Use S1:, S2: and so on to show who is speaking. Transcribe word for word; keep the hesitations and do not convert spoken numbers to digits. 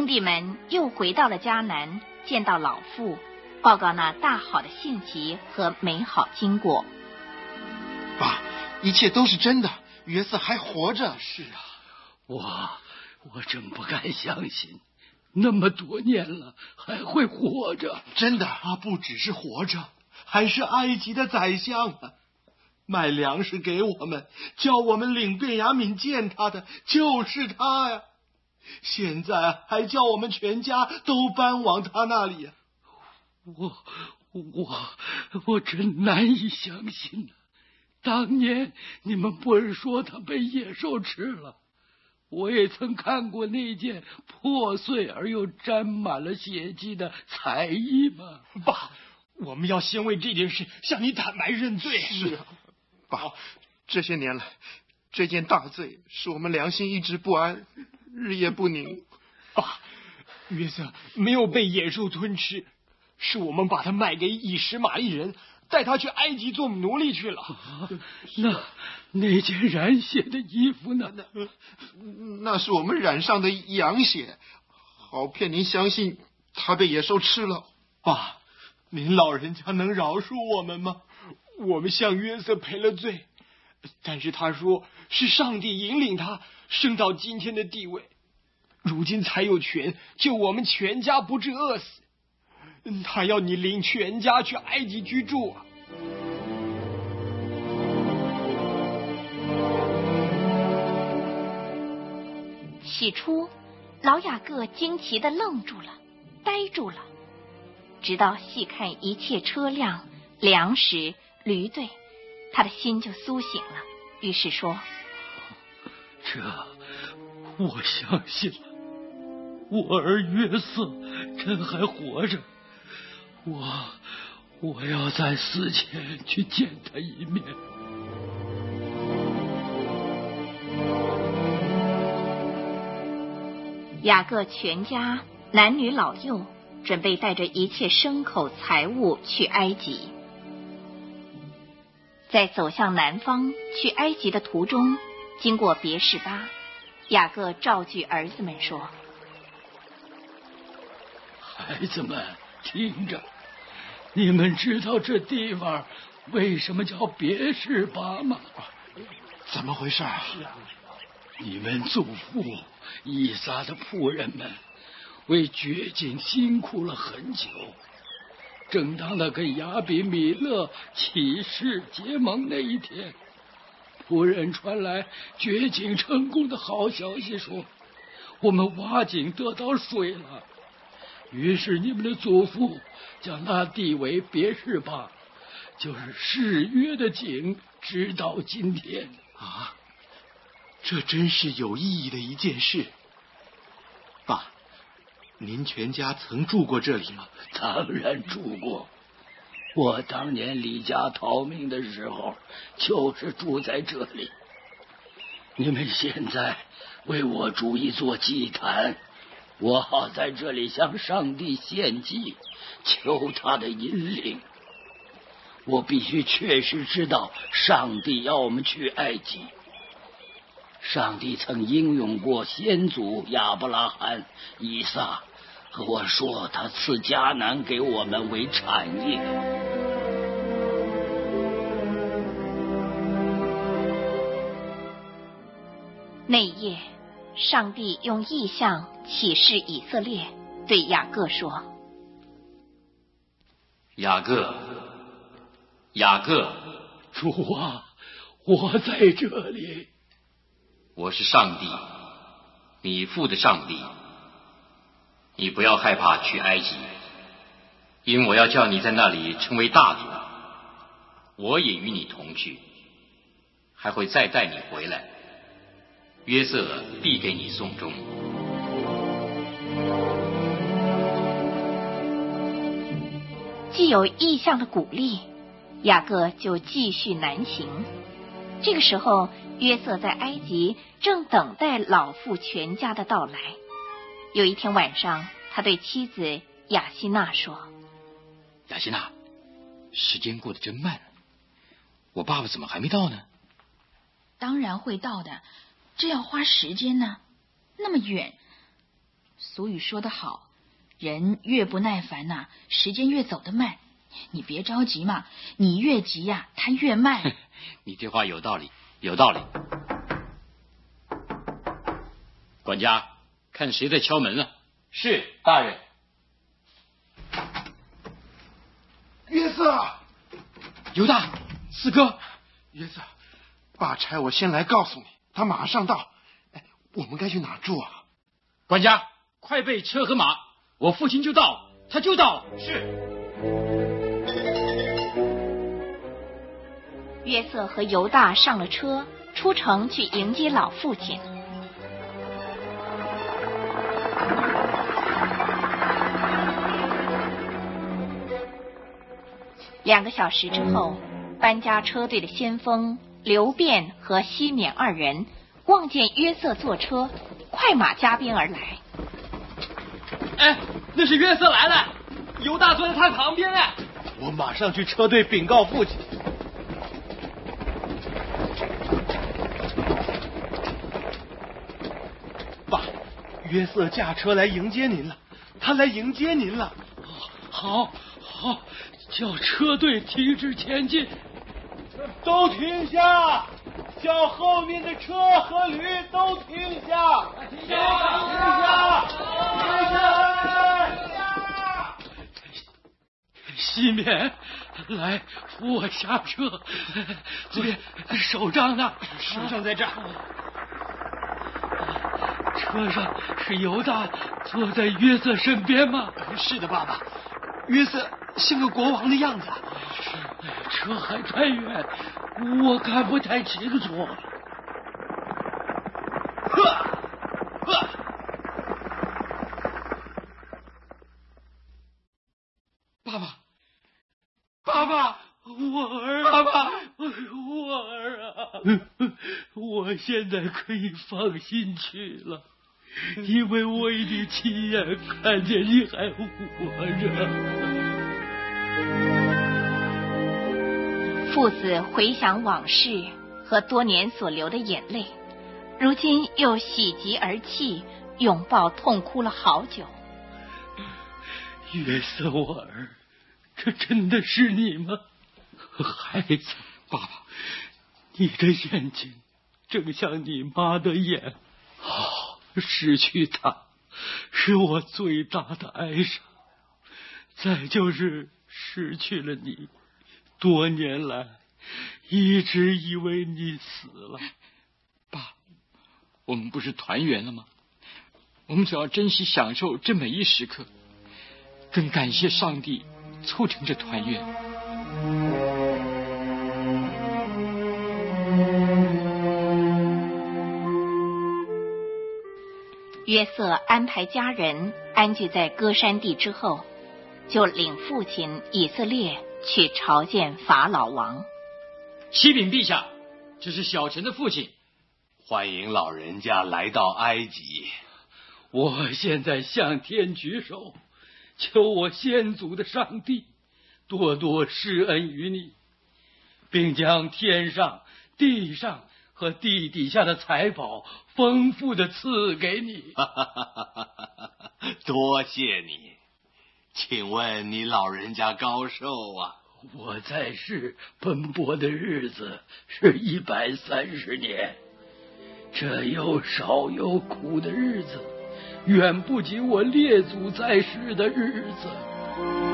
S1: 兄弟们又回到了迦南，见到老父，报告那大好的信息和美好经过。
S2: 爸，一切都是真的，约瑟还活着。
S3: 是啊，我我真不敢相信，那么多年了还会活着。
S2: 真的，
S4: 他不只是活着，还是埃及的宰相啊！卖粮食给我们，叫我们领便雅悯见他的就是他呀！现在还叫我们全家都搬往他那里。
S3: 我我我真难以相信啊！当年你们不是说他被野兽吃了？我也曾看过那件破碎而又沾满了血迹的彩衣嘛。
S5: 爸，我们要先为这件事向你坦白认罪。
S2: 是啊，爸，这些年来，这件大罪使我们良心一直不安，日夜不宁。
S5: 爸，约瑟没有被野兽吞吃，是我们把他卖给以实玛利人，带他去埃及做奴隶去了。
S3: 啊、那那件染血的衣服呢？
S2: 那那是我们染上的羊血，好骗您相信他被野兽吃了。
S4: 爸，您老人家能饶恕我们吗？我们向约瑟赔了罪，但是他说是上帝引领他升到今天的地位，如今才有权救我们全家不致饿死。他要你领全家去埃及居住啊！
S1: 起初，老雅各惊奇地愣住了，呆住了，直到细看一切车辆、粮食、驴队，他的心就苏醒了。于是说：“
S3: 这，我相信了，我儿约瑟真还活着。我我要在死前去见他一面。”
S1: 雅各全家男女老幼准备带着一切牲口财物去埃及。在走向南方去埃及的途中，经过别是巴，雅各召聚儿子们说：“
S3: 孩子们，听着，你们知道这地方为什么叫别是巴吗？”“
S2: 怎么回事啊？”“
S3: 你们祖父以撒的仆人们为掘井辛苦了很久，正当他跟亚比米勒起誓结盟那一天，仆人传来掘井成功的好消息，说我们挖井得到水了。于是你们的祖父将那地为别是巴，就是誓约的井，直到今天。”“
S4: 啊，这真是有意义的一件事。爸，您全家曾住过这里吗？”“
S3: 当然住过，我当年离家逃命的时候就是住在这里。你们现在为我筑一座祭坛，我好在这里向上帝献祭，求他的引领。我必须确实知道上帝要我们去埃及。上帝曾应允过先祖亚伯拉罕、以撒，和我说他赐迦南给我们为产业。”
S1: 那一夜，上帝用异象启示以色列，对雅各说：“
S6: 雅各，雅各，
S3: 主啊，我在这里。
S6: 我是上帝，你父的上帝。你不要害怕去埃及，因为我要叫你在那里成为大族。我也与你同去，还会再带你回来。约瑟必给你送终。”
S1: 既有异象的鼓励，雅各就继续南行。这个时候，约瑟在埃及正等待老父全家的到来。有一天晚上，他对妻子雅西娜说：“
S7: 雅西娜，时间过得真慢，我爸爸怎么还没到呢？”“
S8: 当然会到的，这要花时间呢，那么远， 俗语说得好，人越不耐烦呐、啊，时间越走得慢。你别着急嘛，你越急呀、啊，他越慢。
S7: 你这话有道理，有道理。管家，看谁在敲门了？
S6: 是大人。
S2: 约瑟，
S7: 犹大，四哥，
S2: 约瑟，爸差我先来告诉你，他马上到。哎，我们该去哪住啊？
S7: 管家，快备车和马，我父亲就到，他就到了。
S6: 是。
S1: 约瑟和犹大上了车，出城去迎接老父亲。两个小时之后，搬家车队的先锋刘辩和西缅二人望见约瑟坐车，快马加鞭而来。
S5: 哎，那是约瑟来了，犹大坐在他旁边哎。我马上去车队禀告父亲。爸，约瑟驾车来迎接您了，他来迎接您了。
S3: 好，好。叫车队停止前进，
S5: 都停下！叫后面的车和驴都停下！停下！停下！停下！停下！
S3: 西缅，来扶我下车。这边首长呢？
S5: 首长在这儿。
S3: 车上是犹大坐在约瑟身边吗？
S5: 是的，爸爸。约瑟像个国王的样子。
S3: 是，车还太远，我看不太清楚。
S5: 呵，呵。
S3: 爸爸，爸爸，我儿，爸爸，我儿啊！我现在可以放心去了。因为我已经亲眼看见你还活着。
S1: 父子回想往事和多年所流的眼泪，如今又喜极而泣，拥抱痛哭了好久。
S3: 约瑟，我儿，这真的是你吗？孩子，爸爸，你的眼睛正像你妈的眼。好。失去他是我最大的哀伤，再就是失去了你，多年来一直以为你死了。
S7: 爸，我们不是团圆了吗？我们只要珍惜享受这每一时刻，更感谢上帝促成这团圆。
S1: 约瑟安排家人安居在歌山地之后，就领父亲以色列去朝见法老王。
S7: 启禀陛下，这是小臣的父亲，
S9: 欢迎老人家来到埃及。
S3: 我现在向天举手，求我先祖的上帝多多施恩于你，并将天上、地上和地底下的财宝丰富的赐给你。
S9: 多谢你，请问你老人家高寿啊？
S3: 我在世奔波的日子是一百三十年，这又少又苦的日子，远不及我列祖在世的日子。